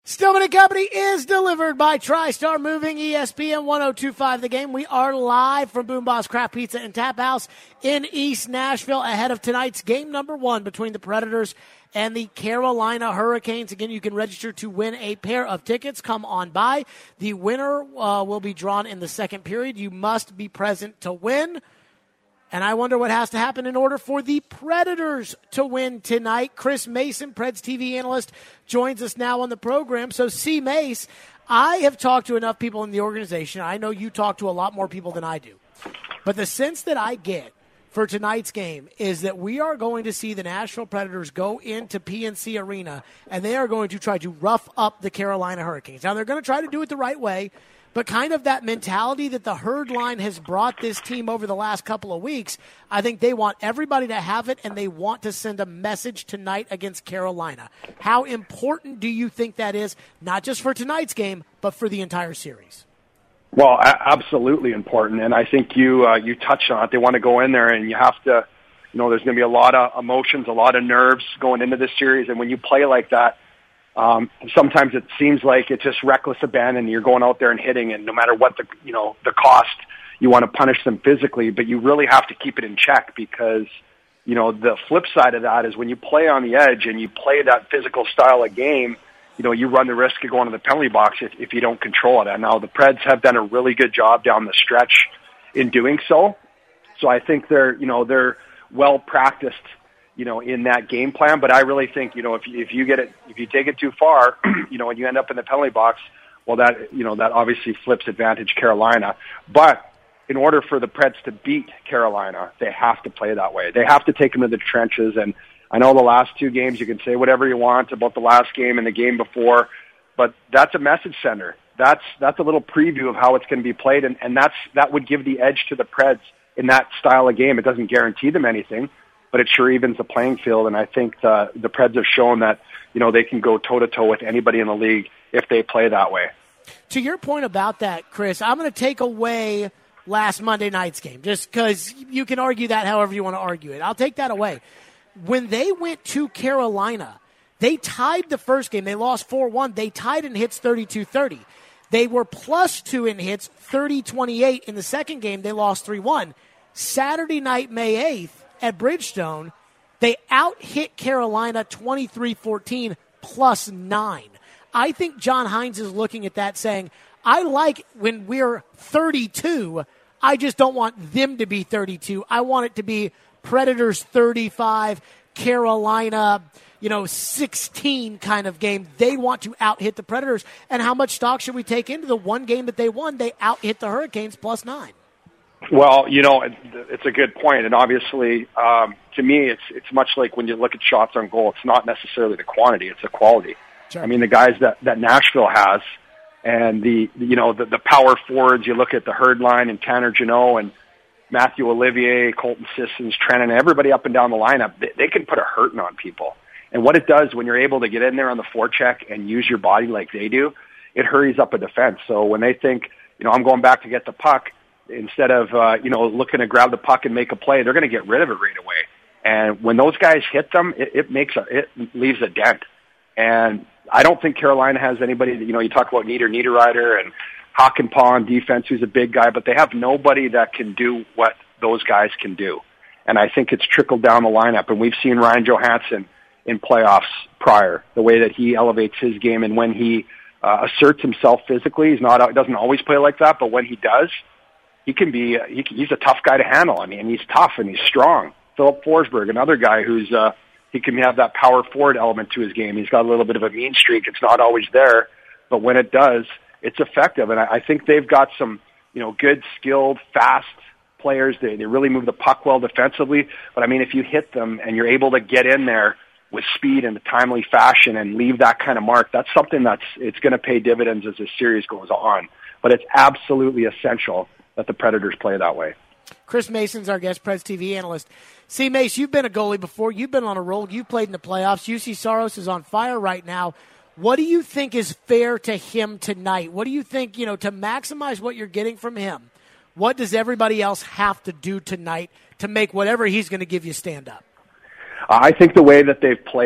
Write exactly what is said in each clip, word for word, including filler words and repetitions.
Stillman and Company is delivered by TriStar Moving, E S P N ten twenty-five The Game. We are live from Boom Boss Craft Pizza and Tap House in East Nashville ahead of tonight's game number one between the Predators and the Carolina Hurricanes. Again, you can register to win a pair of tickets. Come on by. The winner uh, will be drawn in the second period. You must be present to win. And I wonder what has to happen in order for the Predators to win tonight. Chris Mason, Preds T V analyst, joins us now on the program. So, C. Mace, I have talked to enough people in the organization. I know you talk to a lot more people than I do. But the sense that I get for tonight's game is that we are going to see the Nashville Predators go into P N C Arena, and they are going to try to rough up the Carolina Hurricanes. Now, they're going to try to do it the right way. But kind of that mentality that the herd line has brought this team over the last couple of weeks, I think they want everybody to have it, and they want to send a message tonight against Carolina. How important do you think that is, not just for tonight's game, but for the entire series? Well, absolutely important, and I think you uh, you touched on it. They want to go in there, and you have to, you know, there's going to be a lot of emotions, a lot of nerves going into this series, and when you play like that, Um, sometimes it seems like it's just reckless abandon. You're going out there and hitting, and no matter what the, you know, the cost, you want to punish them physically, but you really have to keep it in check because, you know, the flip side of that is when you play on the edge and you play that physical style of game, you know, you run the risk of going to the penalty box if, if you don't control it. And now the Preds have done a really good job down the stretch in doing so. So I think they're, you know, they're well practiced, you know, in that game plan. But I really think, you know, if you, if you get it, if you take it too far, you know, and you end up in the penalty box, well, that, you know, that obviously flips advantage Carolina. But in order for the Preds to beat Carolina, they have to play that way. They have to take them to the trenches. And I know the last two games, you can say whatever you want about the last game and the game before, but that's a message sender. That's, that's a little preview of how it's going to be played. And, and that's, that would give the edge to the Preds in that style of game. It doesn't guarantee them anything, but it sure evens the playing field. And I think the, the Preds have shown that, you know, they can go toe-to-toe with anybody in the league if they play that way. To your point about that, Chris, I'm going to take away last Monday night's game, just because you can argue that however you want to argue it. I'll take that away. When they went to Carolina, they tied the first game. They lost four one. They tied in hits thirty-two thirty. They were plus two in hits, thirty twenty-eight. In the second game, they lost three one. Saturday night, May eighth, at Bridgestone, they out-hit Carolina twenty-three fourteen plus nine. I think John Hines is looking at that saying, I like when we're thirty-two, I just don't want them to be thirty-two. I want it to be Predators thirty-five, Carolina, you know, sixteen kind of game. They want to out-hit the Predators. And how much stock should we take into the one game that they won? They out-hit the Hurricanes plus nine. Well, you know, it's a good point, and obviously, um, to me, it's it's much like when you look at shots on goal. It's not necessarily the quantity; it's the quality. Sure. I mean, the guys that, that Nashville has, and the you know the, the power forwards. You look at the herd line and Tanner Jeannot and Matthew Olivier, Colton Sissons, Trennan, everybody up and down the lineup. They, they can put a hurting on people, and what it does when you're able to get in there on the forecheck and use your body like they do, it hurries up a defense. So when they think, you know, I'm going back to get the puck, instead of, uh, you know, looking to grab the puck and make a play, they're going to get rid of it right away. And when those guys hit them, it, it makes a, it leaves a dent. And I don't think Carolina has anybody that, you know, you talk about Nieder, Niederreiter and Hakanpää on defense, who's a big guy, but they have nobody that can do what those guys can do. And I think it's trickled down the lineup. And we've seen Ryan Johansson in playoffs prior, the way that he elevates his game. And when he uh, asserts himself physically, he's not, doesn't always play like that, but when he does, He can be, he can, he's a tough guy to handle. I mean, he's tough and he's strong. Philip Forsberg, another guy who's, uh, he can have that power forward element to his game. He's got a little bit of a mean streak. It's not always there, but when it does, it's effective. And I, I think they've got some, you know, good, skilled, fast players. They, they really move the puck well defensively. But I mean, if you hit them and you're able to get in there with speed in a timely fashion and leave that kind of mark, that's something that's, it's going to pay dividends as this series goes on. But it's absolutely essential that the Predators play that way. Chris Mason's our guest, Preds T V analyst. See, Mace, you've been a goalie before. You've been on a roll. You've played in the playoffs. U C Saros is on fire right now. What do you think is fair to him tonight? What do you think, you know, to maximize what you're getting from him, what does everybody else have to do tonight to make whatever he's going to give you stand up? I think the way that they've played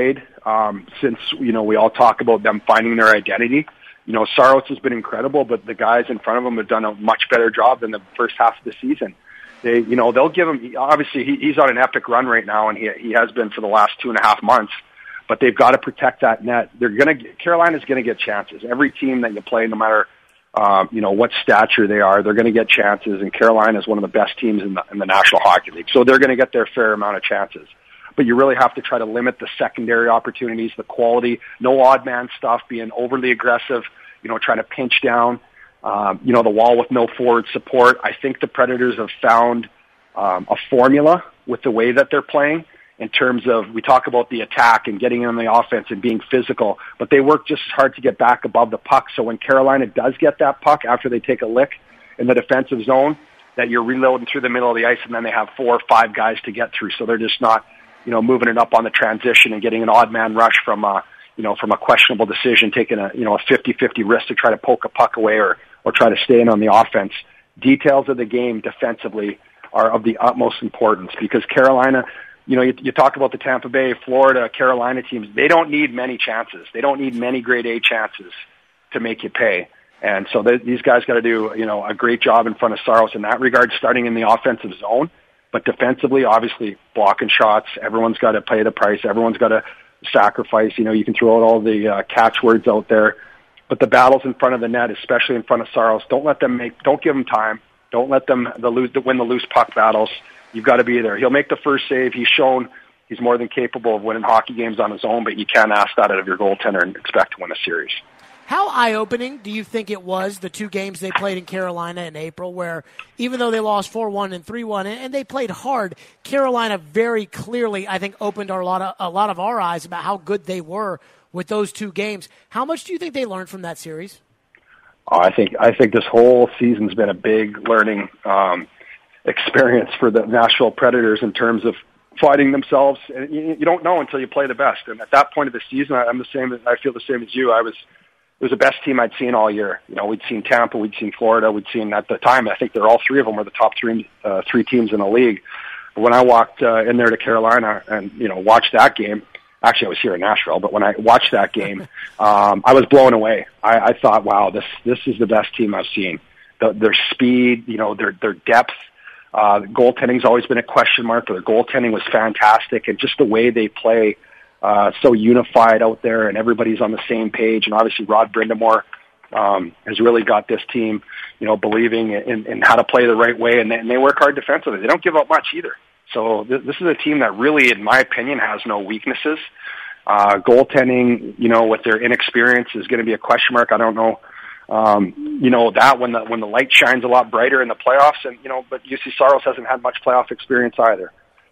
um, since, you know, we all talk about them finding their identity. You know, Saros has been incredible, but the guys in front of him have done a much better job than the first half of the season. They, you know, they'll give him, obviously he, he's on an epic run right now, and he, he has been for the last two and a half months, but they've got to protect that net. They're going to, Carolina's going to get chances. Every team that you play, no matter, uh, you know, what stature they are, they're going to get chances, and Carolina is one of the best teams in the, in the National Hockey League. So they're going to get their fair amount of chances. But you really have to try to limit the secondary opportunities, the quality, no odd man stuff, being overly aggressive, you know, trying to pinch down, um, you know, the wall with no forward support. I think the Predators have found um, a formula with the way that they're playing in terms of, we talk about the attack and getting in the offense and being physical, but they work just as hard to get back above the puck. So when Carolina does get that puck after they take a lick in the defensive zone, that you're reloading through the middle of the ice, and then they have four or five guys to get through. So they're just not, you know, moving it up on the transition and getting an odd man rush from a, you know, from a questionable decision, taking a, you know, a fifty-fifty risk to try to poke a puck away or, or try to stay in on the offense. Details of the game defensively are of the utmost importance, because Carolina, you know, you, you talk about the Tampa Bay, Florida, Carolina teams, they don't need many chances. They don't need many grade A chances to make you pay. And so they, these guys got to do, you know, a great job in front of Saros in that regard, starting in the offensive zone. But defensively, obviously, blocking shots, everyone's got to pay the price. Everyone's got to sacrifice. You know, you can throw out all the uh, catchwords out there. But the battles in front of the net, especially in front of Saros, don't let them make, don't give them time. Don't let them the lose, win the loose puck battles. You've got to be there. He'll make the first save. He's shown he's more than capable of winning hockey games on his own, but you can't ask that out of your goaltender and expect to win a series. How eye-opening do you think it was, the two games they played in Carolina in April, where even though they lost four one and three one, and they played hard, Carolina very clearly, I think, opened our lot of, a lot of our eyes about how good they were with those two games. How much do you think they learned from that series? Oh, I think I think this whole season's been a big learning um, experience for the Nashville Predators in terms of fighting themselves. And you, you don't know until you play the best. And at that point of the season, I'm the same. I feel the same as you. I was. It was the best team I'd seen all year. You know, we'd seen Tampa, we'd seen Florida, we'd seen at the time, I think they're all three of them were the top three, uh, three teams in the league. But when I walked uh, in there to Carolina and, you know, watched that game, actually I was here in Nashville, but when I watched that game, um, I was blown away. I, I thought, wow, this, this is the best team I've seen. The, their speed, you know, their, their depth, uh, goaltending's always been a question mark, but their goaltending was fantastic, and just the way they play, Uh, so unified out there, and everybody's on the same page. And obviously Rod Brind'Amour um, has really got this team, you know, believing in, in how to play the right way, and they, and they work hard defensively. They don't give up much either. So th- this is a team that really, in my opinion, has no weaknesses. Uh, goaltending, you know, with their inexperience is going to be a question mark. I don't know, um, you know, that when the when the light shines a lot brighter in the playoffs, and you know, but U C Saros hasn't had much playoff experience either.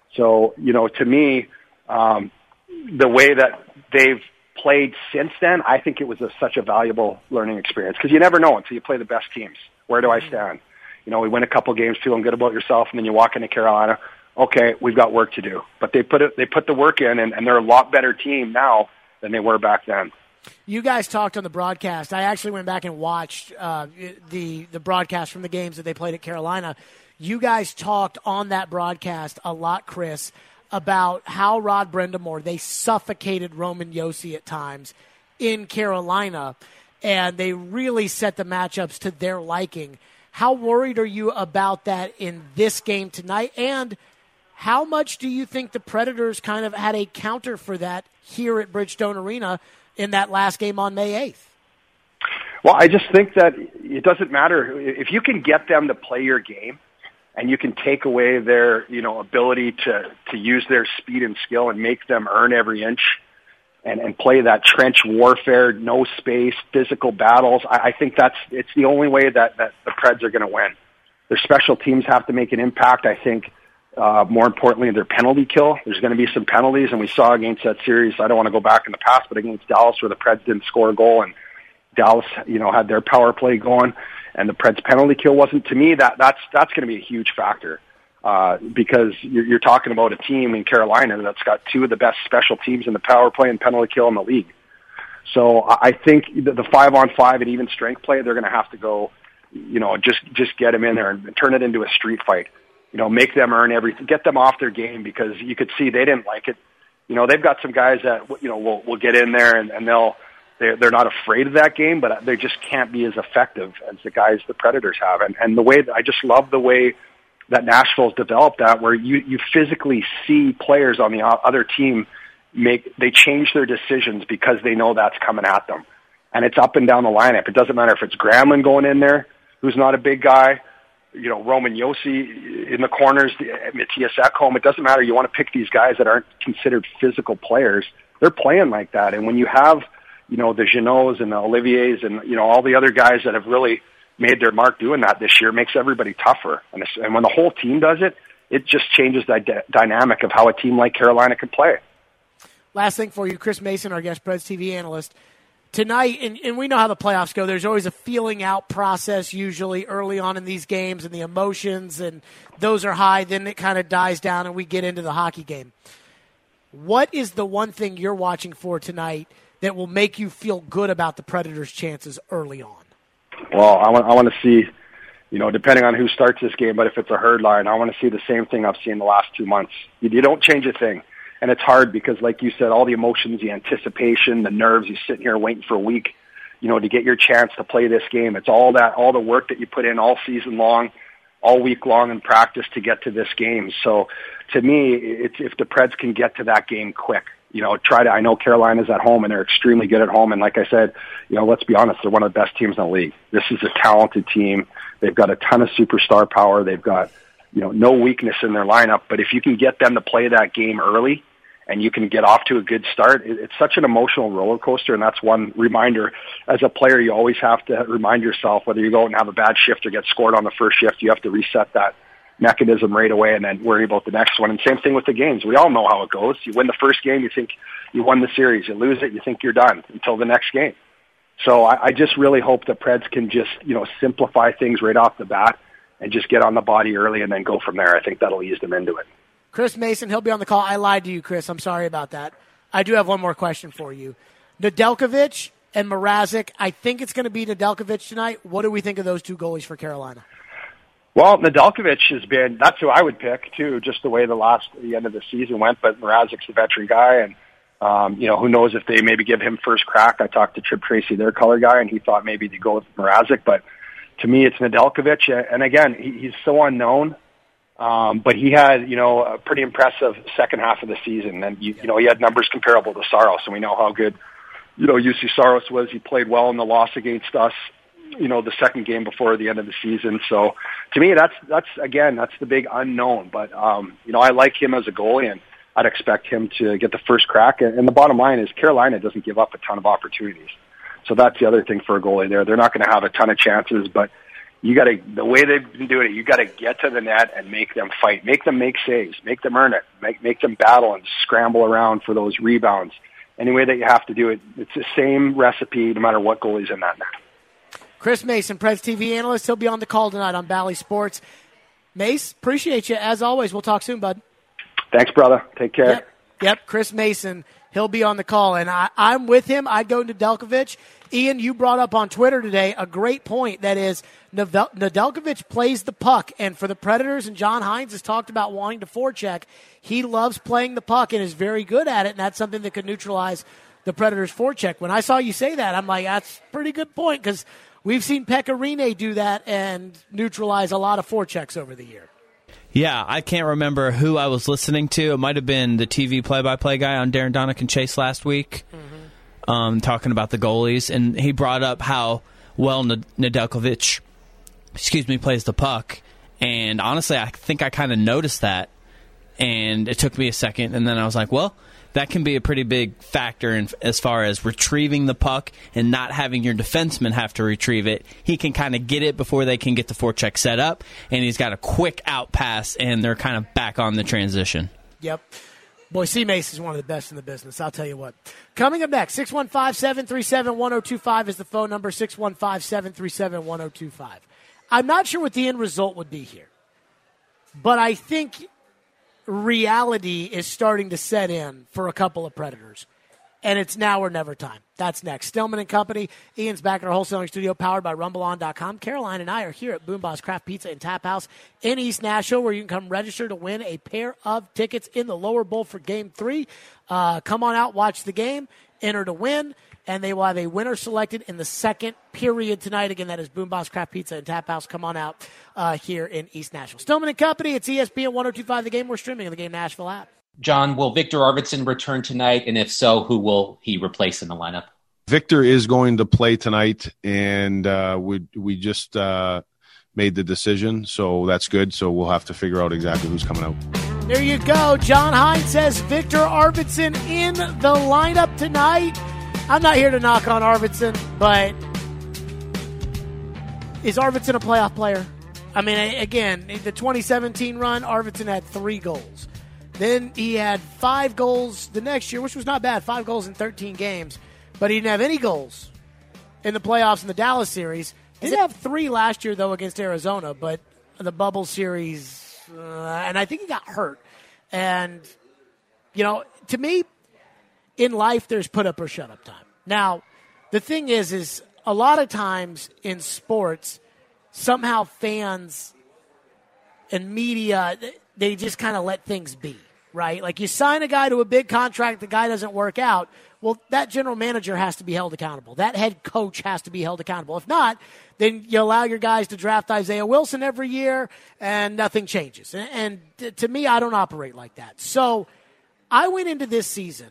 So you know, to me. Um, the way that they've played since then, I think it was a, such a valuable learning experience, because you never know until you play the best teams. Where do I stand? You know, we win a couple games feeling good about yourself, and then you walk into Carolina, okay, we've got work to do. But they put it, they put the work in, and, and they're a lot better team now than they were back then. You guys talked on the broadcast. I actually went back and watched uh, the the broadcast from the games that they played at Carolina. You guys talked on that broadcast a lot, Chris, about how Rod Brind'Amour, they suffocated Roman Josi at times in Carolina, and they really set the matchups to their liking. How worried are you about that in this game tonight, and how much do you think the Predators kind of had a counter for that here at Bridgestone Arena in that last game on May eighth? Well, I just think that it doesn't matter. If you can get them to play your game, and you can take away their, you know, ability to, to use their speed and skill and make them earn every inch and, and play that trench warfare, no space, physical battles. I, I think that's, it's the only way that, that the Preds are going to win. Their special teams have to make an impact. I think, uh, more importantly, their penalty kill. There's going to be some penalties, and we saw against that series, I don't want to go back in the past, but against Dallas, where the Preds didn't score a goal, and Dallas, you know, had their power play going, and the Preds penalty kill wasn't, to me, that that's that's going to be a huge factor, uh, because you're, you're talking about a team in Carolina that's got two of the best special teams in the power play and penalty kill in the league. So I think the, the five on five and even strength play, they're going to have to go, you know, just just get them in there and turn it into a street fight. You know, make them earn everything, get them off their game, because you could see they didn't like it. You know, they've got some guys that, you know, will will get in there and, and they'll, they're, they're not afraid of that game, but they just can't be as effective as the guys the Predators have. And, and the way, I just love the way that Nashville's developed that, where you, you physically see players on the other team make, they change their decisions because they know that's coming at them. And it's up and down the lineup. It doesn't matter if it's Granlund going in there, who's not a big guy, you know, Roman Josi in the corners, Matthias Ekholm. It doesn't matter. You want to pick these guys that aren't considered physical players. They're playing like that. And when you have, you know, the Genots and the Oliviers and, you know, all the other guys that have really made their mark doing that this year, it makes everybody tougher. And, and when the whole team does it, it just changes the d- dynamic of how a team like Carolina can play. Last thing for you, Chris Mason, our guest Preds T V analyst. Tonight, and, and we know how the playoffs go, there's always a feeling out process usually early on in these games, and the emotions, and those are high. Then it kind of dies down, and we get into the hockey game. What is the one thing you're watching for tonight that will make you feel good about the Predators' chances early on? Well, I want, I want to see, you know, depending on who starts this game, but if it's a herd line, I want to see the same thing I've seen the last two months. You, you don't change a thing. And it's hard because, like you said, all the emotions, the anticipation, the nerves, you're sitting here waiting for a week, you know, to get your chance to play this game. It's all that, all the work that you put in all season long, all week long in practice to get to this game. So to me, it's if the Preds can get to that game quick, you know, try to, I know Carolina's at home and they're extremely good at home. And like I said, you know, let's be honest, they're one of the best teams in the league. This is a talented team. They've got a ton of superstar power. They've got, you know, no weakness in their lineup. But if you can get them to play that game early, and you can get off to a good start, it's such an emotional roller coaster, and that's one reminder. As a player, you always have to remind yourself, whether you go and have a bad shift or get scored on the first shift, you have to reset that mechanism right away and then worry about the next one. And same thing with the games. We all know how it goes. You win the first game, you think you won the series. You lose it, you think you're done until the next game. So I, I just really hope the Preds can just, you know, simplify things right off the bat and just get on the body early and then go from there. I think that'll ease them into it. Chris Mason, he'll be on the call. I lied to you, Chris. I'm sorry about that. I do have one more question for you. Nedeljkovic and Mrazek, I think it's going to be Nedeljkovic tonight. What do we think of those two goalies for Carolina? Well, Nedeljkovic has been, that's who I would pick, too, just the way the last, the end of the season went, but Mrazek's a veteran guy, and, um, you know, who knows if they maybe give him first crack. I talked to Trip Tracy, their color guy, and he thought maybe to go with Mrazek, but to me, it's Nedeljkovic, and again, he, he's so unknown. Um, but he had, you know, a pretty impressive second half of the season. And, you, you know, he had numbers comparable to Saros, and we know how good, you know, U C Saros was. He played well in the loss against us, you know, the second game before the end of the season. So, to me, that's, that's again, that's the big unknown. But, um, you know, I like him as a goalie, and I'd expect him to get the first crack. And the bottom line is Carolina doesn't give up a ton of opportunities. So that's the other thing for a goalie there. They're not going to have a ton of chances, but you got to, the way they've been doing it, you got to get to the net and make them fight, make them make saves, make them earn it, make make them battle and scramble around for those rebounds. Any way that you have to do it, it's the same recipe no matter what goalie's in that net. Chris Mason, Preds T V analyst, he'll be on the call tonight on Bally Sports. Mace, appreciate you as always. We'll talk soon, bud. Thanks, brother. Take care. Yep, yep. Chris Mason, he'll be on the call, and I, I'm with him. I'd go to Nedeljkovic. Ian, you brought up on Twitter today a great point, that is Nedeljkovic plays the puck, and for the Predators, and John Hines has talked about wanting to forecheck, he loves playing the puck and is very good at it, and that's something that could neutralize the Predators' forecheck. When I saw you say that, I'm like, that's a pretty good point, because we've seen Pekka Rinne do that and neutralize a lot of forechecks over the year. Yeah, I can't remember who I was listening to. It might have been the T V play-by-play guy on Darren Donick and Chase last week. Mm-hmm. Um, talking about the goalies, and he brought up how well Nedeljkovic, excuse me, plays the puck. And honestly, I think I kind of noticed that, and it took me a second, and then I was like, well, that can be a pretty big factor in, as far as retrieving the puck and not having your defenseman have to retrieve it. He can kind of get it before they can get the forecheck set up, and he's got a quick out pass, and they're kind of back on the transition. Yep. Boy, C. Mace is one of the best in the business, I'll tell you what. Coming up next, six one five, seven three seven, one oh two five is the phone number, six one five, seven three seven, one oh two five. I'm not sure what the end result would be here, but I think reality is starting to set in for a couple of Predators. And it's now or never time. That's next. Stillman and Company. Ian's back in our wholesaling studio, powered by rumble on dot com. Caroline and I are here at Boom Boss Craft Pizza and Tap House in East Nashville, where you can come register to win a pair of tickets in the lower bowl for Game three. Uh, come on out, watch the game, enter to win, and they will have a winner selected in the second period tonight. Again, that is Boom Boss Craft Pizza and Tap House. Come on out uh, here in East Nashville. Stillman and Company. It's E S P N one oh two point five The Game. We're streaming on the Game Nashville app. John, will Victor Arvidsson return tonight? And if so, who will he replace in the lineup? Victor is going to play tonight, and uh, we we just uh, made the decision, so that's good. So we'll have to figure out exactly who's coming out. There you go. John Hines says Victor Arvidsson in the lineup tonight. I'm not here to knock on Arvidsson, but is Arvidsson a playoff player? I mean, again, the twenty seventeen run, Arvidsson had three goals. Then he had five goals the next year, which was not bad, five goals in thirteen games. But he didn't have any goals in the playoffs in the Dallas series. He did have three last year, though, against Arizona, but the bubble series, uh, and I think he got hurt. And, you know, to me, in life, there's put up or shut up time. Now, the thing is, is a lot of times in sports, somehow fans and media, they just kind of let things be, right? Like you sign a guy to a big contract, the guy doesn't work out. Well, that general manager has to be held accountable. That head coach has to be held accountable. If not, then you allow your guys to draft Isaiah Wilson every year and nothing changes. And, and to me, I don't operate like that. So I went into this season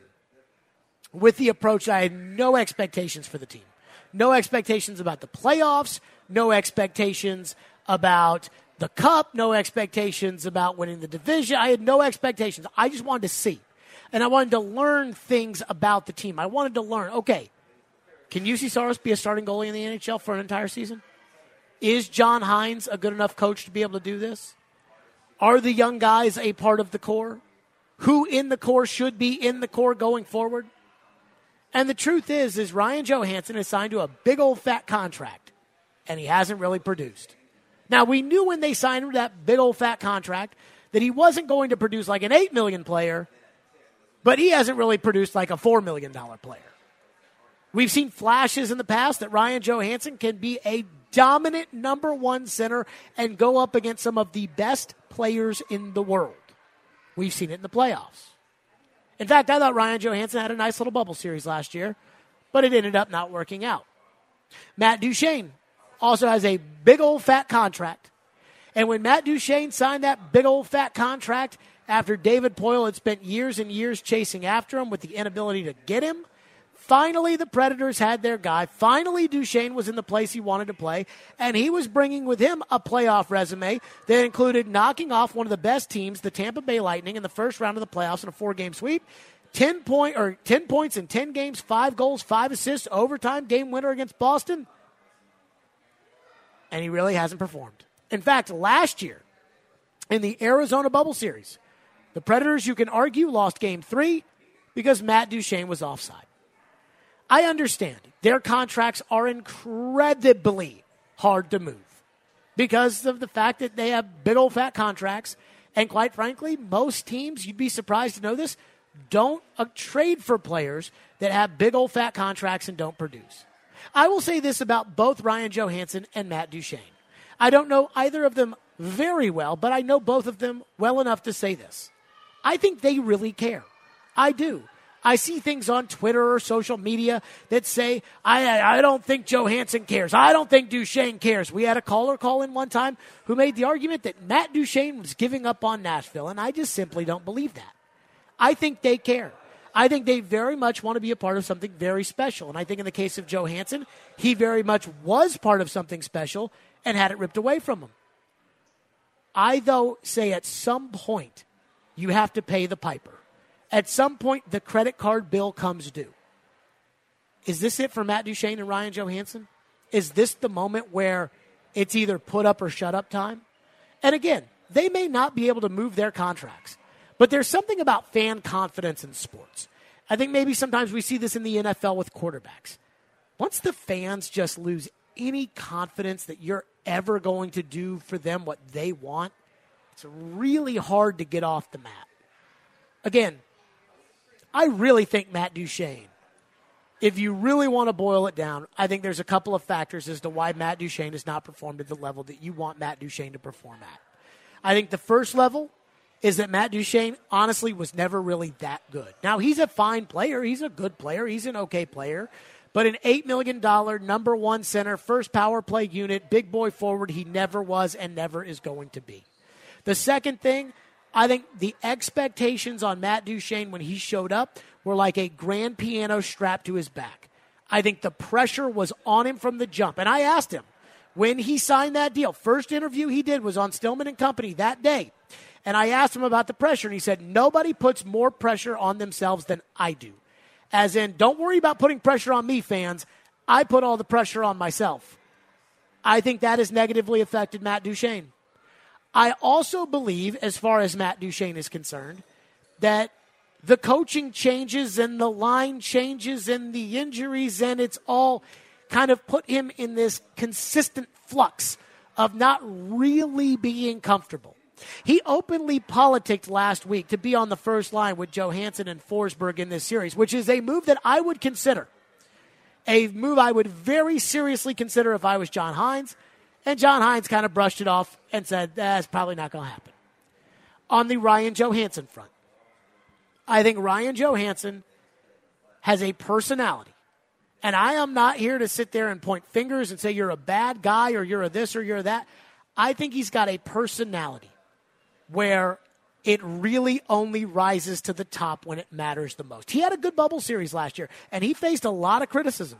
with the approach I had no expectations for the team. No expectations about the playoffs, no expectations about the cup, no expectations about winning the division. I had no expectations. I just wanted to see. And I wanted to learn things about the team. I wanted to learn, okay, can U C Saros be a starting goalie in the N H L for an entire season? Is John Hines a good enough coach to be able to do this? Are the young guys a part of the core? Who in the core should be in the core going forward? And the truth is, is Ryan Johansson is signed to a big old fat contract, and he hasn't really produced. Now, we knew when they signed him to that big old fat contract that he wasn't going to produce like an eight million dollars player, but he hasn't really produced like a four million dollars player. We've seen flashes in the past that Ryan Johansson can be a dominant number one center and go up against some of the best players in the world. We've seen it in the playoffs. In fact, I thought Ryan Johansson had a nice little bubble series last year, but it ended up not working out. Matt Duchene also has a big old fat contract. And when Matt Duchene signed that big old fat contract after David Poile had spent years and years chasing after him with the inability to get him, finally the Predators had their guy. Finally Duchene was in the place he wanted to play, and he was bringing with him a playoff resume that included knocking off one of the best teams, the Tampa Bay Lightning, in the first round of the playoffs in a four-game sweep. Ten point or ten points in ten games, five goals, five assists, overtime game winner against Boston. And he really hasn't performed. In fact, last year in the Arizona bubble series, the Predators, you can argue, lost game three because Matt Duchene was offside. I understand their contracts are incredibly hard to move because of the fact that they have big old fat contracts. And quite frankly, most teams, you'd be surprised to know this, don't uh, trade for players that have big old fat contracts and don't produce. I will say this about both Ryan Johansson and Matt Duchene. I don't know either of them very well, but I know both of them well enough to say this. I think they really care. I do. I see things on Twitter or social media that say, I I don't think Johansson cares. I don't think Duchene cares. We had a caller call in one time who made the argument that Matt Duchene was giving up on Nashville, and I just simply don't believe that. I think they care. I think they very much want to be a part of something very special. And I think in the case of Johansson, he very much was part of something special and had it ripped away from him. I, though, say at some point you have to pay the piper. At some point, the credit card bill comes due. Is this it for Matt Duchene and Ryan Johansson? Is this the moment where it's either put up or shut up time? And again, they may not be able to move their contracts, but there's something about fan confidence in sports. I think maybe sometimes we see this in the N F L with quarterbacks. Once the fans just lose any confidence that you're ever going to do for them what they want, it's really hard to get off the mat. Again, I really think Matt Duchene if you really want to boil it down, I think there's a couple of factors as to why Matt Duchene has not performed at the level that you want Matt Duchene to perform at. I think the first level is that Matt Duchene, honestly, was never really that good. Now, he's a fine player. He's a good player. He's an okay player. But an eight million dollars number one center, first power play unit, big boy forward, he never was and never is going to be. The second thing, I think the expectations on Matt Duchene when he showed up were like a grand piano strapped to his back. I think the pressure was on him from the jump. And I asked him when he signed that deal, first interview he did was on Stillman and Company that day. And I asked him about the pressure, and he said, nobody puts more pressure on themselves than I do. As in, don't worry about putting pressure on me, fans. I put all the pressure on myself. I think that has negatively affected Matt Duchene. I also believe, as far as Matt Duchene is concerned, that the coaching changes and the line changes and the injuries, and it's all kind of put him in this consistent flux of not really being comfortable. He openly politicked last week to be on the first line with Johansson and Forsberg in this series, which is a move that I would consider. A move I would very seriously consider if I was John Hines. And John Hines kind of brushed it off and said, that's probably not going to happen. On the Ryan Johansson front, I think Ryan Johansson has a personality. And I am not here to sit there and point fingers and say you're a bad guy or you're a this or you're a that. I think he's got a personality where it really only rises to the top when it matters the most. He had a good bubble series last year, and he faced a lot of criticism.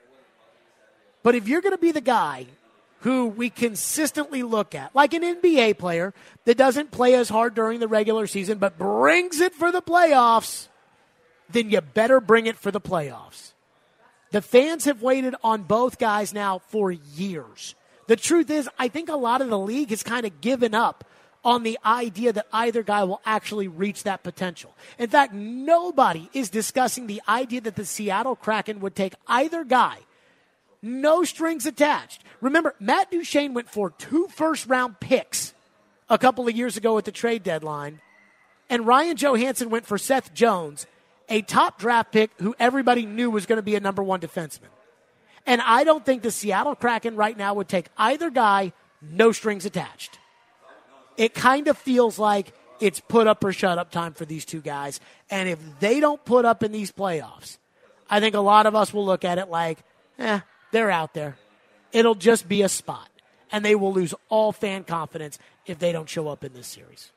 But if you're going to be the guy who we consistently look at, like an N B A player that doesn't play as hard during the regular season but brings it for the playoffs, then you better bring it for the playoffs. The fans have waited on both guys now for years. The truth is, I think a lot of the league has kind of given up on the idea that either guy will actually reach that potential. In fact, nobody is discussing the idea that the Seattle Kraken would take either guy, no strings attached. Remember, Matt Duchene went for two first-round picks a couple of years ago at the trade deadline, and Ryan Johansson went for Seth Jones, a top draft pick who everybody knew was going to be a number one defenseman. And I don't think the Seattle Kraken right now would take either guy, no strings attached. It kind of feels like it's put up or shut up time for these two guys. And if they don't put up in these playoffs, I think a lot of us will look at it like, eh, they're out there. It'll just be a spot. And they will lose all fan confidence if they don't show up in this series.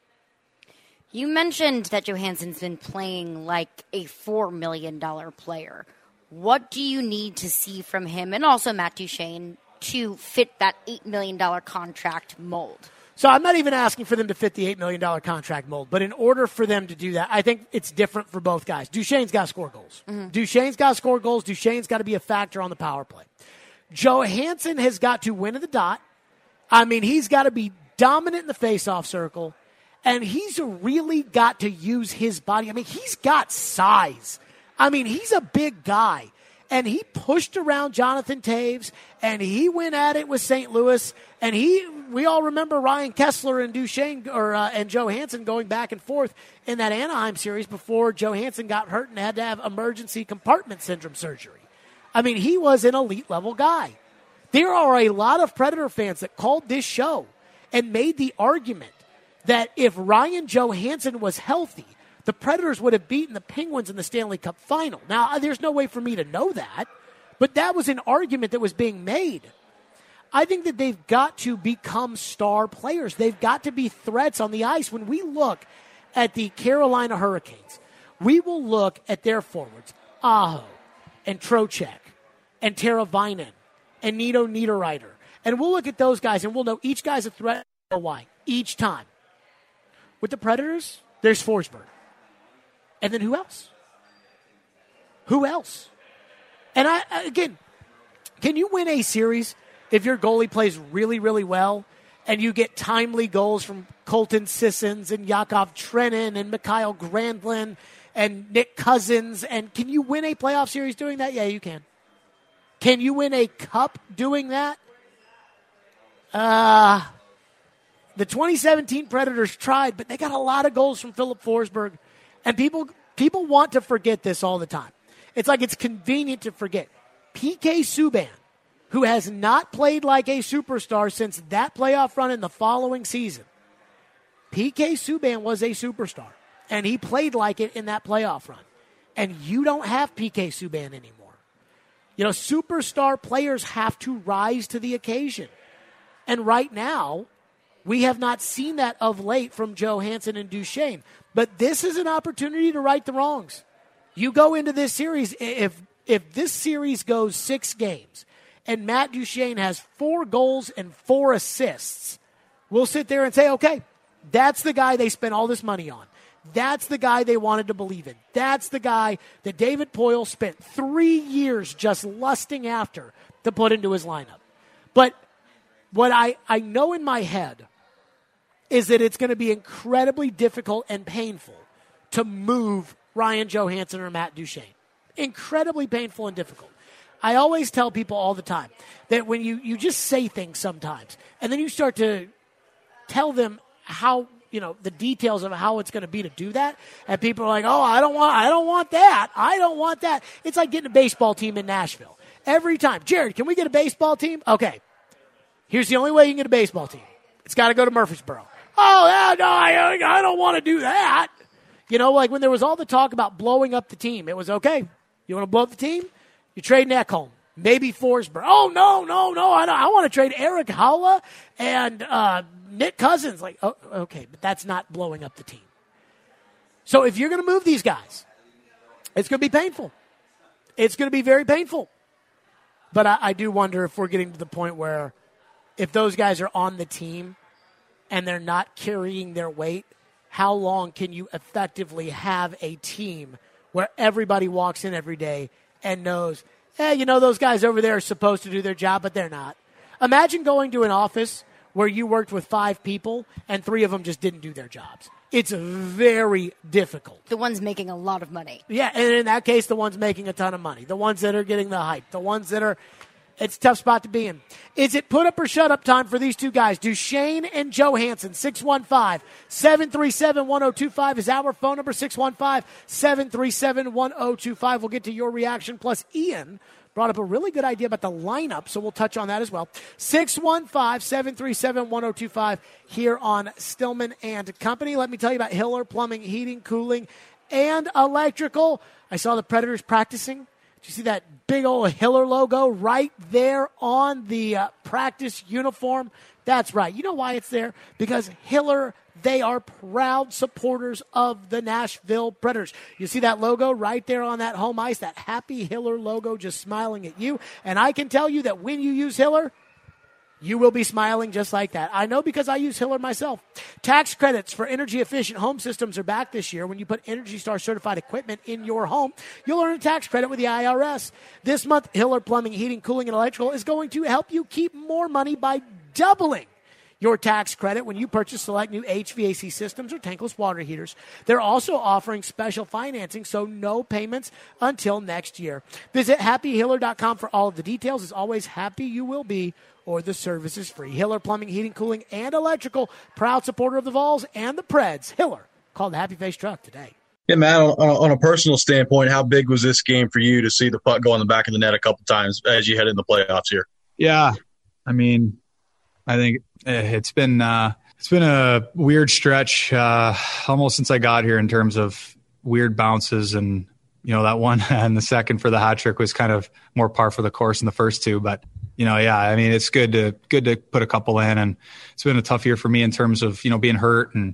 You mentioned that Johansson's been playing like a four million dollars player. What do you need to see from him and also Matt Duchene to fit that eight million dollars contract mold? So I'm not even asking for them to fit the eight million dollars contract mold, but in order for them to do that, I think it's different for both guys. Duchene's got to score goals. Mm-hmm. Duchene's got to score goals. Duchene's got to be a factor on the power play. Johansson has got to win at the dot. I mean, he's got to be dominant in the faceoff circle, and he's really got to use his body. I mean, he's got size. I mean, he's a big guy. And he pushed around Jonathan Toews, and he went at it with Saint Louis. And he, we all remember Ryan Kessler and Duchene or uh, and Johansson going back and forth in that Anaheim series before Johansson got hurt and had to have emergency compartment syndrome surgery. I mean, he was an elite level guy. There are a lot of Predator fans that called this show and made the argument that if Ryan Johansson was healthy, the Predators would have beaten the Penguins in the Stanley Cup final. Now, there's no way for me to know that, but that was an argument that was being made. I think that they've got to become star players. They've got to be threats on the ice. When we look at the Carolina Hurricanes, we will look at their forwards, Aho and Trocheck and Teravainen and Nito Niederreiter. And we'll look at those guys, and we'll know each guy's a threat. Why? Each time. With the Predators, there's Forsberg. And then who else? Who else? And I again, can you win a series if your goalie plays really, really well and you get timely goals from Colton Sissons and Yakov Trenin and Mikhail Granlund and Nick Cousins? And can you win a playoff series doing that? Yeah, you can. Can you win a cup doing that? Uh, the twenty seventeen Predators tried, but they got a lot of goals from Philip Forsberg. And people people want to forget this all the time. it's like it's convenient to forget. P K Subban, who has not played like a superstar since that playoff run in the following season. P K Subban was a superstar, and he played like it in that playoff run. And you don't have P K Subban anymore. You know, superstar players have to rise to the occasion. And right now, we have not seen that of late from Johansson and Duchesne. But this is an opportunity to right the wrongs. You go into this series, if if this series goes six games, and Matt Duchesne has four goals and four assists, we'll sit there and say, okay, that's the guy they spent all this money on. That's the guy they wanted to believe in. That's the guy that David Poile spent three years just lusting after to put into his lineup. But what I, I know in my head is that it's going to be incredibly difficult and painful to move Ryan Johansson or Matt Duchesne. Incredibly painful and difficult. I always tell people all the time that when you, you just say things sometimes, and then you start to tell them how, you know, the details of how it's going to be to do that, and people are like, oh, I don't want, I don't want that. I don't want that. It's like getting a baseball team in Nashville. Every time, Jared, can we get a baseball team? Okay. Here's the only way you can get a baseball team. It's got to go to Murfreesboro. Oh, no, I, I don't want to do that. You know, like when there was all the talk about blowing up the team, it was okay. You want to blow up the team? You trade Ekholm, maybe Forsberg. Oh, no, no, no. I, don't, I want to trade Eric Haula and uh, Nick Cousins. Like, oh, okay, but that's not blowing up the team. So if you're going to move these guys, it's going to be painful. It's going to be very painful. But I, I do wonder if we're getting to the point where if those guys are on the team and they're not carrying their weight, how long can you effectively have a team where everybody walks in every day and knows, hey, you know, those guys over there are supposed to do their job, but they're not. Imagine going to an office where you worked with five people and three of them just didn't do their jobs. It's very difficult. The ones making a lot of money. Yeah, and in that case, the ones making a ton of money. The ones that are getting the hype. The ones that are, it's a tough spot to be in. Is it put up or shut up time for these two guys? Duchesne and Johansson. six one five, seven three seven, one oh two five is our phone number. six one five, seven three seven, one oh two five. We'll get to your reaction. Plus, Ian brought up a really good idea about the lineup, so we'll touch on that as well. six one five, seven three seven, one oh two five here on Stillman and Company. Let me tell you about Hiller Plumbing, Heating, Cooling, and Electrical. I saw the Predators practicing. Did you see that big old Hiller logo right there on the uh, practice uniform? That's right. You know why it's there? Because Hiller, they are proud supporters of the Nashville Predators. You see that logo right there on that home ice, that happy Hiller logo just smiling at you. And I can tell you that when you use Hiller, you will be smiling just like that. I know because I use Hiller myself. Tax credits for energy-efficient home systems are back this year. When you put Energy Star certified equipment in your home, you'll earn a tax credit with the I R S. This month, Hiller Plumbing, Heating, Cooling, and Electrical is going to help you keep more money by doubling your tax credit when you purchase select new H V A C systems or tankless water heaters. They're also offering special financing, so no payments until next year. Visit happy hiller dot com for all of the details. As always, happy you will be, or the service is free. Hiller Plumbing, Heating, Cooling, and Electrical, proud supporter of the Vols and the Preds. Hiller, call the Happy Face Truck today. Yeah, Matt, on, on a personal standpoint, how big was this game for you to see the puck go in the back of the net a couple times as you head in the playoffs here? Yeah, I mean, I think it's been uh, it's been a weird stretch uh, almost since I got here in terms of weird bounces, and you know that one and the second for the hat trick was kind of more par for the course in the first two. But you know, yeah, I mean it's good to good to put a couple in, and it's been a tough year for me in terms of you know being hurt and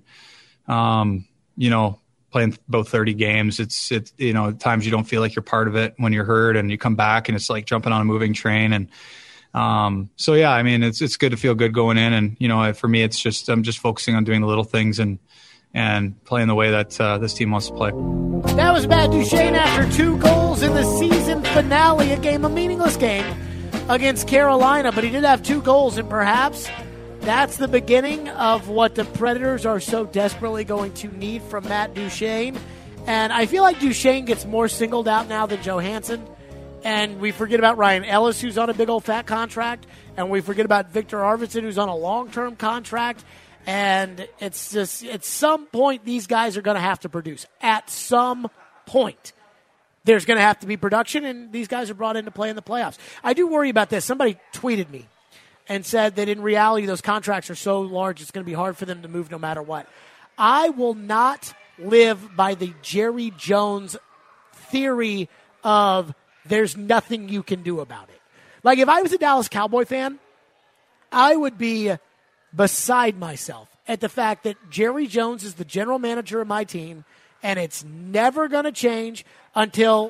um, you know playing both thirty games. It's it's you know at times you don't feel like you're part of it when you're hurt, and you come back and it's like jumping on a moving train and. Um, so yeah, I mean, it's, it's good to feel good going in. And, you know, for me, it's just, I'm just focusing on doing the little things and, and playing the way that, uh, this team wants to play. That was Matt Duchesne after two goals in the season finale, a game, a meaningless game against Carolina, but he did have two goals, and perhaps that's the beginning of what the Predators are so desperately going to need from Matt Duchesne. And I feel like Duchesne gets more singled out now than Johansson. And we forget about Ryan Ellis, who's on a big old fat contract. And we forget about Victor Arvidsson, who's on a long-term contract. And it's just, at some point, these guys are going to have to produce. At some point. there's going to have to be production, and these guys are brought in to play in the playoffs. I do worry about this. Somebody tweeted me and said that in reality those contracts are so large it's going to be hard for them to move no matter what. I will not live by the Jerry Jones theory of there's nothing you can do about it. Like, if I was a Dallas Cowboy fan, I would be beside myself at the fact that Jerry Jones is the general manager of my team, and it's never going to change until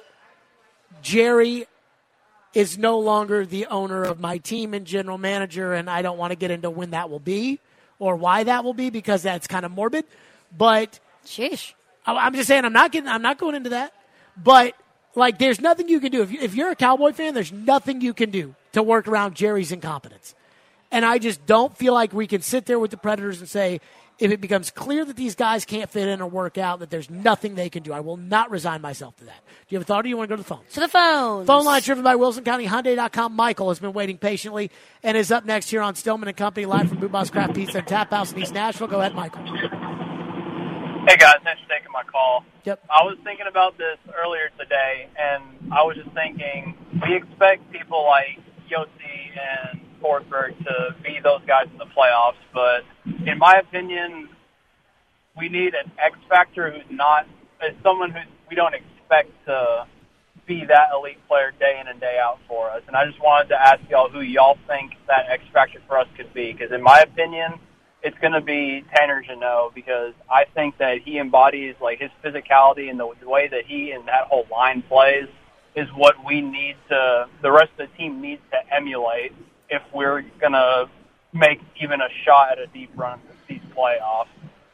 Jerry is no longer the owner of my team and general manager, and I don't want to get into when that will be or why that will be because that's kind of morbid. But sheesh. I'm just saying I'm not getting I'm not going into that. But like, there's nothing you can do. If, you, if you're a Cowboy fan, there's nothing you can do to work around Jerry's incompetence. And I just don't feel like we can sit there with the Predators and say, if it becomes clear that these guys can't fit in or work out, that there's nothing they can do. I will not resign myself to that. Do you have a thought, or do you want to go to the phone? To the phone. Phone line driven by Wilson County Hyundai dot com. Michael has been waiting patiently and is up next here on Stillman and Company, live from Boom Boss Craft Pizza and Tap House in East Nashville. Go ahead, Michael. Hey, guys. Thanks for taking my call. Yep. I was thinking about this earlier today, and I was just thinking, we expect people like Yossi and Forsberg to be those guys in the playoffs, but in my opinion, we need an X factor who's not, is someone who we don't expect to be that elite player day in and day out for us. And I just wanted to ask y'all who y'all think that X factor for us could be, because in my opinion, it's going to be Tanner Jeannot, because I think that he embodies like his physicality and the, the way that he and that whole line plays is what we need to, the rest of the team needs to emulate if we're going to make even a shot at a deep run in these playoffs.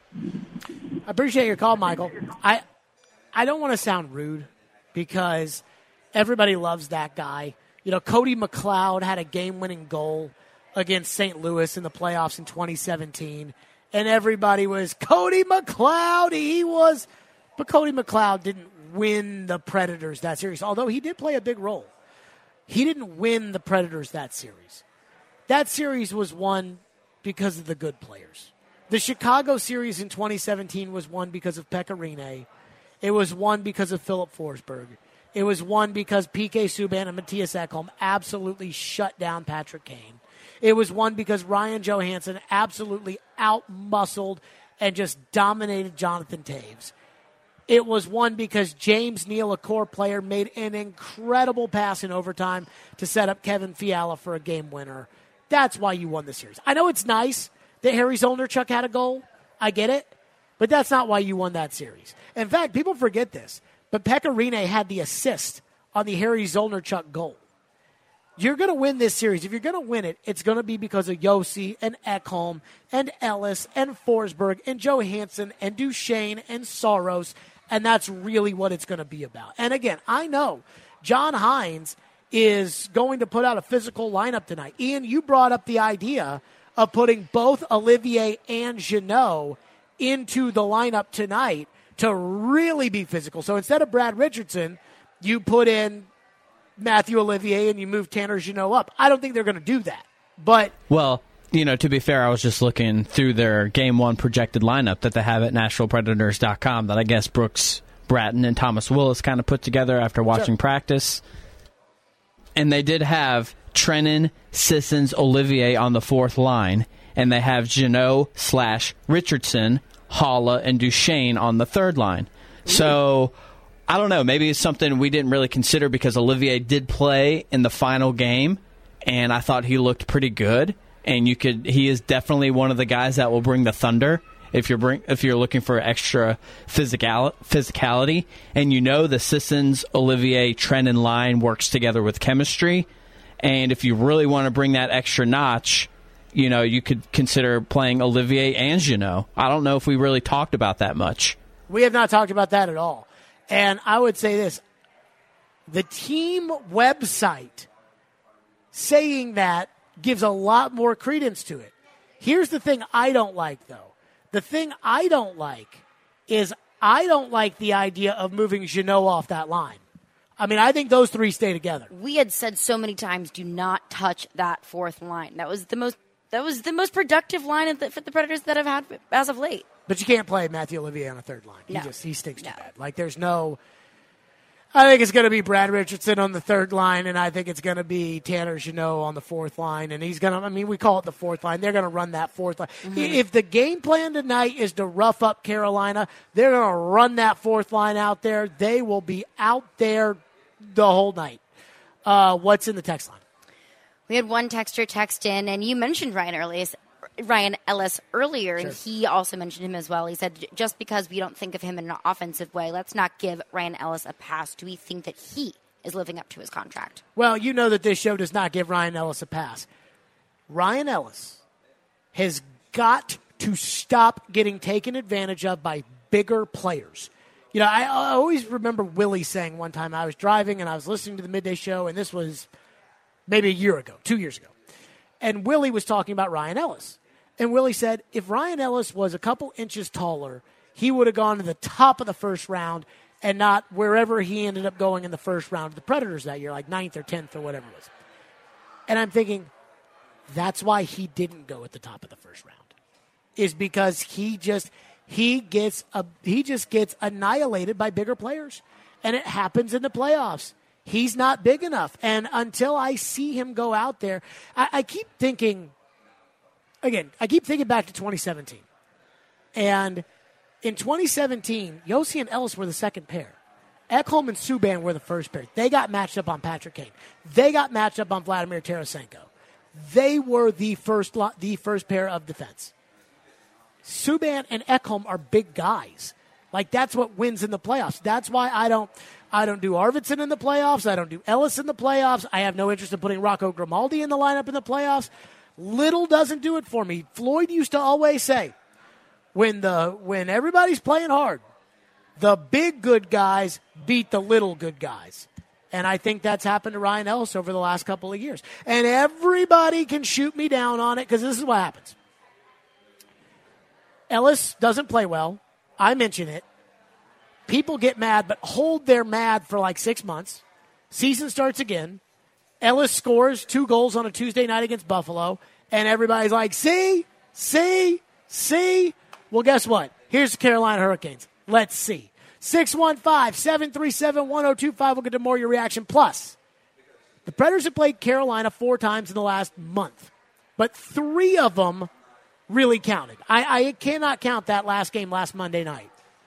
I appreciate your call, Michael. I I don't want to sound rude because everybody loves that guy. You know, Cody McLeod had a game-winning goal against Saint Louis in the playoffs in twenty seventeen, and everybody was, Cody McLeod, he was. But Cody McLeod didn't win the Predators that series, although he did play a big role. He didn't win the Predators that series. That series was won because of the good players. The Chicago series in twenty seventeen was won because of Pekka Rinne. It was won because of Philip Forsberg. It was won because P K Subban and Matthias Ekholm absolutely shut down Patrick Kane. It was won because Ryan Johansson absolutely out-muscled and just dominated Jonathan Toews. It was won because James Neal, a core player, made an incredible pass in overtime to set up Kevin Fiala for a game winner. That's why you won the series. I know it's nice that Harry Zolnierchuk had a goal. I get it. But that's not why you won that series. In fact, people forget this, but Pekka Rinne had the assist on the Harry Zolnierchuk goal. You're going to win this series. If you're going to win it, it's going to be because of Yossi and Ekholm and Ellis and Forsberg and Johansson and Duchesne and Saros, and that's really what it's going to be about. And again, I know John Hines is going to put out a physical lineup tonight. Ian, you brought up the idea of putting both Olivier and Jeannot into the lineup tonight to really be physical. So instead of Brad Richardson, you put in Matthew Olivier and you move Tanner Jeannot up. I don't think they're going to do that. But well, you know, to be fair, I was just looking through their game one projected lineup that they have at Nashville Predators dot com that I guess Brooks Bratton and Thomas Willis kind of put together after watching sure. practice. And they did have Trennan, Sissons, Olivier on the fourth line, and they have Jeannot slash Richardson, Haula, and Duchesne on the third line. So, I don't know, maybe it's something we didn't really consider because Olivier did play in the final game, and I thought he looked pretty good, and you could he is definitely one of the guys that will bring the thunder if you're bring, if you're looking for extra physical, physicality, and you know the Sissons, Olivier, Trennan line works together with chemistry. And if you really want to bring that extra notch, you know, you could consider playing Olivier and Jeannot. I don't know if we really talked about that much. We have not talked about that at all. And I would say this. The team website saying that gives a lot more credence to it. Here's the thing I don't like, though. The thing I don't like is I don't like the idea of moving Jeannot off that line. I mean, I think those three stay together. We had said so many times, do not touch that fourth line. That was the most that was the most productive line for the Predators that have had as of late. But you can't play Matthew Olivier on a third line. He no. just he stinks too no. bad. Like there's no I think it's going to be Brad Richardson on the third line, and I think it's going to be Tanner Jeannot on the fourth line. And he's going to, I mean, we call it the fourth line. They're going to run that fourth line. Mm-hmm. If the game plan tonight is to rough up Carolina, they're going to run that fourth line out there. They will be out there the whole night. Uh, what's in the text line? We had one texter text in, and you mentioned Ryan Ellis. Ryan Ellis earlier, sure. and he also mentioned him as well. He said, just because we don't think of him in an offensive way, let's not give Ryan Ellis a pass. Do we think that he is living up to his contract? Well, you know that this show does not give Ryan Ellis a pass. Ryan Ellis has got to stop getting taken advantage of by bigger players. You know, I, I always remember Willie saying one time, I was driving and I was listening to the midday show, and this was maybe a year ago, two years ago. And Willie was talking about Ryan Ellis. And Willie said, if Ryan Ellis was a couple inches taller, he would have gone to the top of the first round and not wherever he ended up going in the first round of the Predators that year, like ninth or tenth or whatever it was. And I'm thinking, that's why he didn't go at the top of the first round, is because he just he gets a, he just gets annihilated by bigger players. And it happens in the playoffs. He's not big enough. And until I see him go out there, I, I keep thinking, again, I keep thinking back to twenty seventeen. And in twenty seventeen, Josi and Ellis were the second pair. Ekholm and Subban were the first pair. They got matched up on Patrick Kane. They got matched up on Vladimir Tarasenko. They were the first lo- the first pair of defense. Subban and Ekholm are big guys. Like, that's what wins in the playoffs. That's why I don't I don't do Arvidsson in the playoffs. I don't do Ellis in the playoffs. I have no interest in putting Rocco Grimaldi in the lineup in the playoffs. Little doesn't do it for me. Floyd used to always say, when the when everybody's playing hard, the big good guys beat the little good guys. And I think that's happened to Ryan Ellis over the last couple of years. And everybody can shoot me down on it because this is what happens. Ellis doesn't play well. I mention it. People get mad, but hold their mad for like six months. Season starts again. Ellis scores two goals on a Tuesday night against Buffalo, and everybody's like, see, see, see. Well, guess what? Here's the Carolina Hurricanes. Let's see. six one five, seven three seven, one oh two five. We'll get to more of your reaction. Plus, the Predators have played Carolina four times in the last month, but three of them really counted. I, I cannot count that last game last Monday night.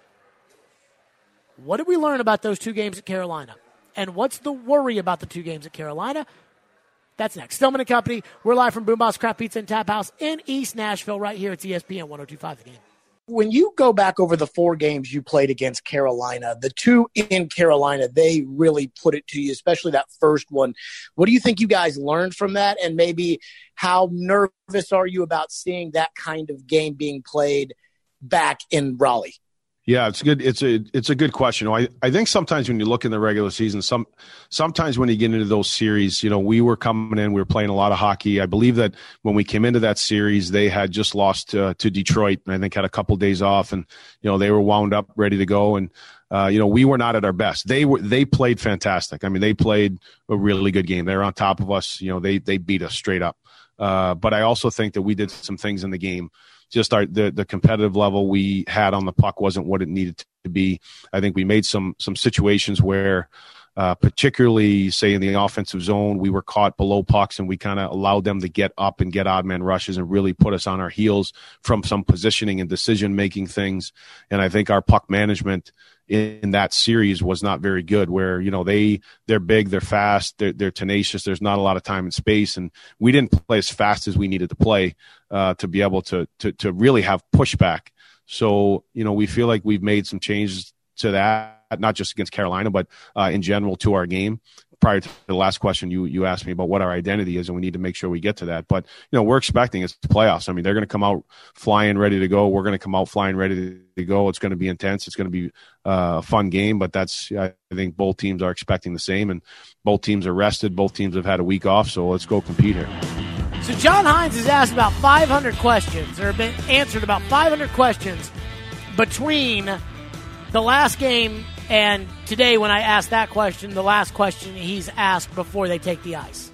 What did we learn about those two games at Carolina? And what's the worry about the two games at Carolina? That's next. Stillman and Company. We're live from Boombox Craft Pizza and Tap House in East Nashville right here at E S P N one oh two point five The Game. When you go back over the four games you played against Carolina, the two in Carolina, they really put it to you, especially that first one. What do you think you guys learned from that? And maybe how nervous are you about seeing that kind of game being played back in Raleigh? Yeah, it's good. It's a it's a good question. I, I think sometimes when you look in the regular season, some sometimes when you get into those series, you know, we were coming in, we were playing a lot of hockey. I believe that when we came into that series, they had just lost to, to Detroit, and I think had a couple days off, and you know they were wound up, ready to go, and uh, you know we were not at our best. They were they played fantastic. I mean, they played a really good game. They were on top of us. You know, they they beat us straight up. Uh, but I also think that we did some things in the game. Just our the, the competitive level we had on the puck wasn't what it needed to be. I think we made some some situations where, uh, particularly say in the offensive zone, we were caught below pucks and we kind of allowed them to get up and get odd man rushes and really put us on our heels from some positioning and decision making things. And I think our puck management in that series was not very good, where, you know, they, they're big, they're fast, they're, they're tenacious. There's not a lot of time and space. And we didn't play as fast as we needed to play, uh, to be able to, to, to really have pushback. So, you know, we feel like we've made some changes to that, not just against Carolina, but, uh, in general to our game. Prior to the last question, you you asked me about what our identity is, and we need to make sure we get to that. But, you know, we're expecting it's the playoffs. I mean, they're going to come out flying, ready to go. We're going to come out flying, ready to go. It's going to be intense. It's going to be uh, a fun game, but that's, I think both teams are expecting the same, and both teams are rested. Both teams have had a week off, so let's go compete here. So John Hines has asked about five hundred questions, or been answered about five hundred questions between the last game and today, when I asked that question, the last question he's asked before they take the ice.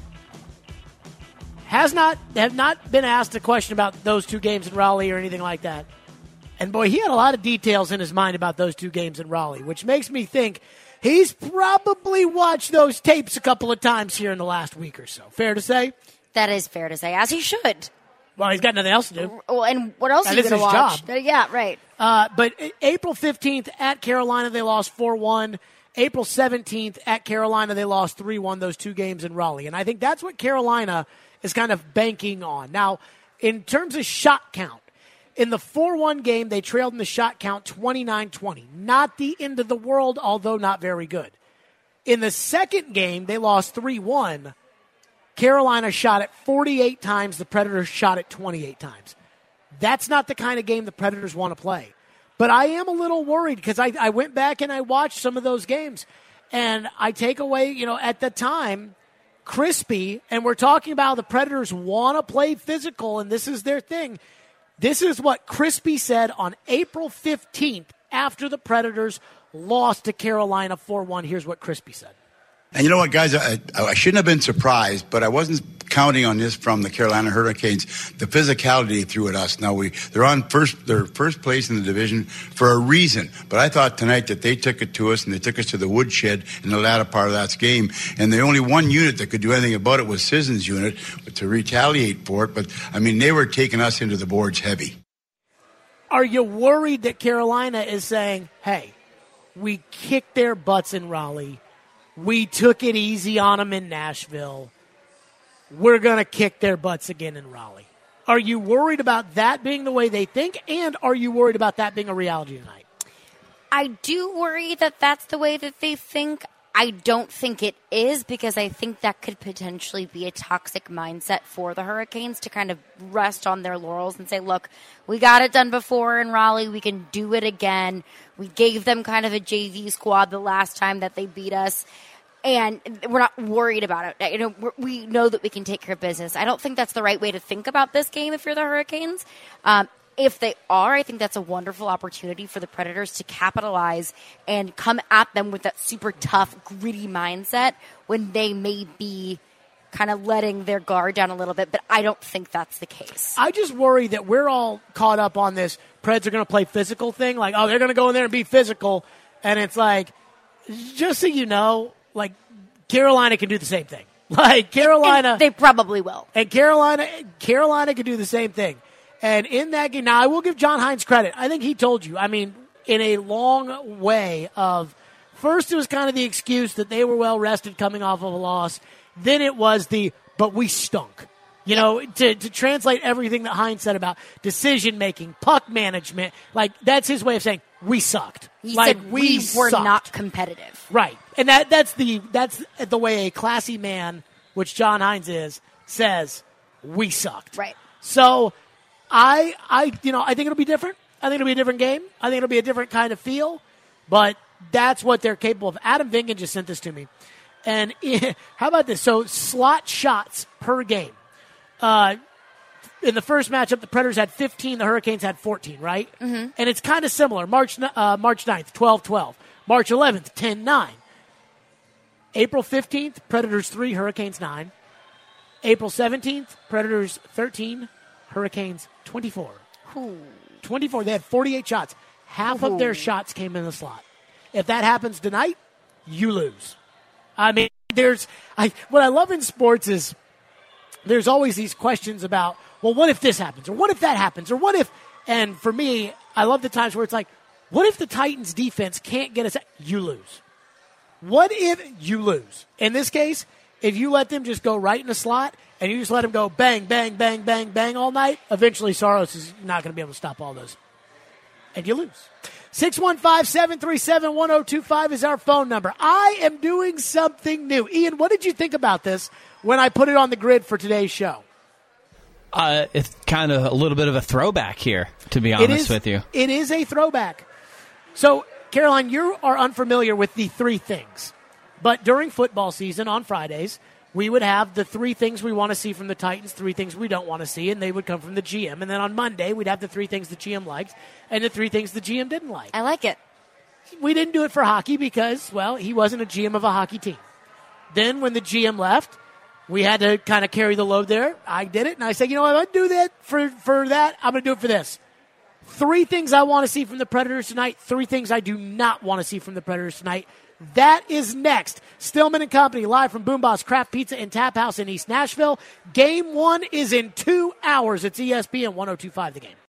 Has not have not been asked a question about those two games in Raleigh or anything like that. And boy, he had a lot of details in his mind about those two games in Raleigh, which makes me think he's probably watched those tapes a couple of times here in the last week or so. Fair to say? That is fair to say, as he should. Well, he's got nothing else to do. Well, and what else that are you going to watch? Job. Yeah, right. Uh, but April fifteenth at Carolina, they lost four one. April seventeenth at Carolina, they lost three one, those two games in Raleigh. And I think that's what Carolina is kind of banking on. Now, in terms of shot count, in the four one game, they trailed in the shot count twenty-nine twenty. Not the end of the world, although not very good. In the second game, they lost three one. Carolina shot it forty-eight times. The Predators shot it twenty-eight times. That's not the kind of game the Predators want to play. But I am a little worried because I, I went back and I watched some of those games. And I take away, you know, at the time, Crispy, and we're talking about the Predators want to play physical, and this is their thing. This is what Crispy said on April fifteenth after the Predators lost to Carolina four one. Here's what Crispy said. And you know what, guys? I, I shouldn't have been surprised, but I wasn't counting on this from the Carolina Hurricanes. The physicality they threw at us. Now we they're on first they're first place in the division for a reason. But I thought tonight that they took it to us and they took us to the woodshed in the latter part of that game. And the only one unit that could do anything about it was Sisson's unit to retaliate for it. But I mean, they were taking us into the boards heavy. Are you worried that Carolina is saying, "Hey, we kicked their butts in Raleigh. We took it easy on them in Nashville. We're going to kick their butts again in Raleigh"? Are you worried about that being the way they think, and are you worried about that being a reality tonight? I do worry that that's the way that they think. I don't think it is, because I think that could potentially be a toxic mindset for the Hurricanes to kind of rest on their laurels and say, look, we got it done before in Raleigh. We can do it again. We gave them kind of a J V squad the last time that they beat us, and we're not worried about it. You know, we're, we know that we can take care of business. I don't think that's the right way to think about this game if you're the Hurricanes. Um, If they are, I think that's a wonderful opportunity for the Predators to capitalize and come at them with that super tough, gritty mindset when they may be kind of letting their guard down a little bit, but I don't think that's the case. I just worry that we're all caught up on this Preds are going to play physical thing, like, oh, they're going to go in there and be physical, and it's like, just so you know, like, Carolina can do the same thing. Like, Carolina... And they probably will. And Carolina, Carolina can do the same thing. And in that game, now I will give John Hines credit. I think he told you, I mean, in a long way of, first it was kind of the excuse that they were well rested coming off of a loss. Then it was the, but we stunk. You know, to, to translate everything that Hines said about decision-making, puck management, like, that's his way of saying, we sucked. He like, said we, we were sucked. not competitive. Right. And that that's the that's the way a classy man, which John Hines is, says, we sucked. Right. So... I, I, you know, I think it'll be different. I think it'll be a different game. I think it'll be a different kind of feel, but that's what they're capable of. Adam Vingan just sent this to me. And how about this? So slot shots per game. Uh, in the first matchup, the Predators had fifteen, the Hurricanes had fourteen, right? Mm-hmm. And it's kind of similar. March, uh, March ninth, twelve twelve. March eleventh, ten nine. April fifteenth, Predators three, Hurricanes nine. April seventeenth, Predators thirteen, Hurricanes twenty-four. Ooh. twenty-four. They had forty-eight shots. Half Ooh. of their shots came in the slot. If that happens tonight, you lose. I mean, there's I what I love in sports is there's always these questions about, well, what if this happens? Or what if that happens? Or what if, and for me, I love the times where it's like, what if the Titans defense can't get us? You lose. What if you lose? In this case, if you let them just go right in the slot and you just let them go bang, bang, bang, bang, bang all night, eventually Saros is not going to be able to stop all those. And you lose. six one five, seven three seven, one oh two five is our phone number. I am doing something new. Ian, what did you think about this when I put it on the grid for today's show? Uh, it's kind of a little bit of a throwback here, to be honest is, with you. It is a throwback. So, Caroline, you are unfamiliar with the three things. But during football season on Fridays, we would have the three things we want to see from the Titans, three things we don't want to see, and they would come from the G M. And then on Monday, we'd have the three things the G M liked and the three things the G M didn't like. I like it. We didn't do it for hockey because, well, he wasn't a G M of a hockey team. Then when the G M left, we had to kind of carry the load there. I did it, and I said, you know what, if I do that for, for that, I'm going to do it for this. Three things I want to see from the Predators tonight, three things I do not want to see from the Predators tonight. That is next. Stillman and Company, live from Boom Boss Craft Pizza and Tap House in East Nashville. Game one is in two hours. It's E S P N one oh two point five The Game.